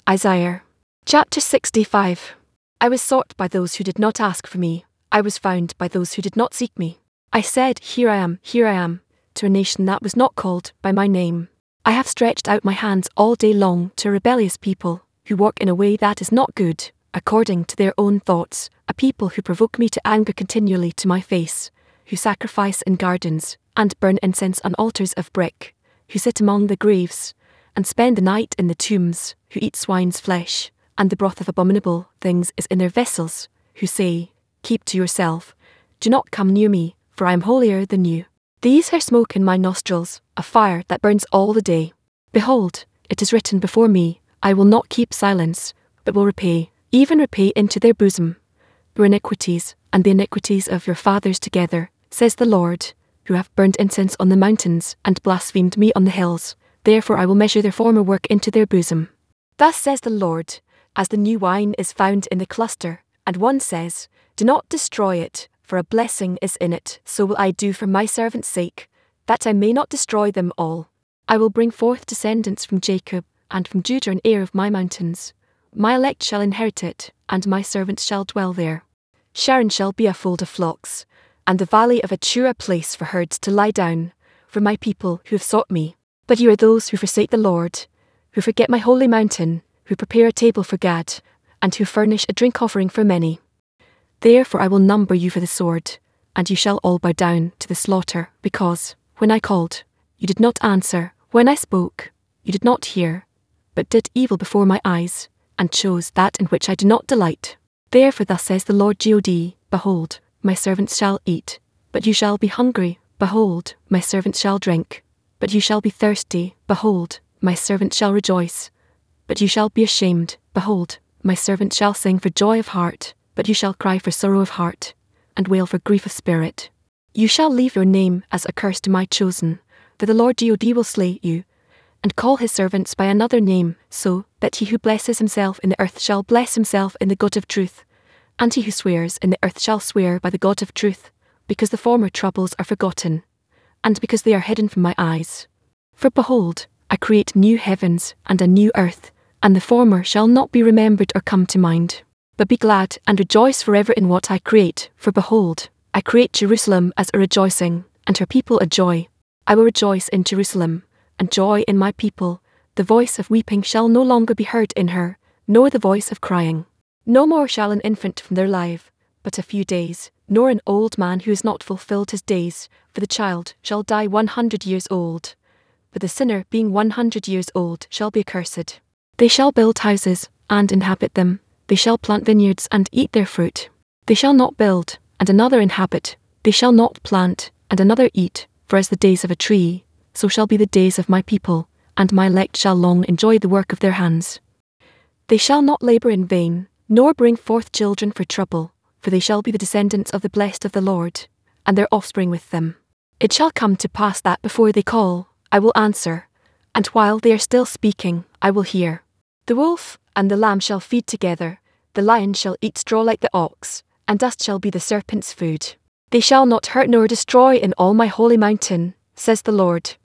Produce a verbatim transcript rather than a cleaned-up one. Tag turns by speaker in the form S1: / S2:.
S1: Isaiah. Chapter sixty-five. I was sought by those who did not ask for me. I was found by those who did not seek me. I said, Here I am, here I am, to a nation that was not called by my name. I have stretched out my hands all day long to a rebellious people, who work in a way that is not good, according to their own thoughts, a people who provoke me to anger continually to my face, who sacrifice in gardens, and burn incense on altars of brick, who sit among the graves, and spend the night in the tombs, who eat swine's flesh, and the broth of abominable things is in their vessels, who say, Keep to yourself, do not come near me, for I am holier than you. These are smoke in my nostrils, a fire that burns all the day. Behold, it is written before me, I will not keep silence, but will repay, even repay into their bosom, your iniquities, and the iniquities of your fathers together, says the Lord, who have burned incense on the mountains, and blasphemed me on the hills. Therefore I will measure their former work into their bosom. Thus says the Lord, as the new wine is found in the cluster, and one says, Do not destroy it, for a blessing is in it, so will I do for my servant's sake, that I may not destroy them all. I will bring forth descendants from Jacob, and from Judah an heir of my mountains. My elect shall inherit it, and my servants shall dwell there. Sharon shall be a fold of flocks, and the valley of Achua a place for herds to lie down, for my people who have sought me. But you are those who forsake the Lord, who forget my holy mountain, who prepare a table for Gad, and who furnish a drink offering for many. Therefore I will number you for the sword, and you shall all bow down to the slaughter, because, when I called, you did not answer, when I spoke, you did not hear, but did evil before my eyes, and chose that in which I do not delight. Therefore thus says the Lord God, Behold, my servants shall eat, but you shall be hungry, behold, my servants shall drink, but you shall be thirsty, behold, my servant shall rejoice. But you shall be ashamed, behold, my servant shall sing for joy of heart, but you shall cry for sorrow of heart, and wail for grief of spirit. You shall leave your name as a curse to my chosen, for the Lord God will slay you, and call his servants by another name, so that he who blesses himself in the earth shall bless himself in the God of truth, and he who swears in the earth shall swear by the God of truth, because the former troubles are forgotten, and because they are hidden from my eyes. For behold, I create new heavens and a new earth, and the former shall not be remembered or come to mind. But be glad and rejoice forever in what I create, for behold, I create Jerusalem as a rejoicing, and her people a joy. I will rejoice in Jerusalem, and joy in my people. The voice of weeping shall no longer be heard in her, nor the voice of crying. No more shall an infant from their life, but a few days, nor an old man who has not fulfilled his days, for the child shall die one hundred years old. But the sinner being one hundred years old shall be accursed. They shall build houses, and inhabit them. They shall plant vineyards, and eat their fruit. They shall not build, and another inhabit. They shall not plant, and another eat. For as the days of a tree, so shall be the days of my people, and my elect shall long enjoy the work of their hands. They shall not labour in vain, nor bring forth children for trouble, for they shall be the descendants of the blessed of the Lord, and their offspring with them. It shall come to pass that before they call, I will answer, and while they are still speaking, I will hear. The wolf and the lamb shall feed together, the lion shall eat straw like the ox, and dust shall be the serpent's food. They shall not hurt nor destroy in all my holy mountain, says the Lord.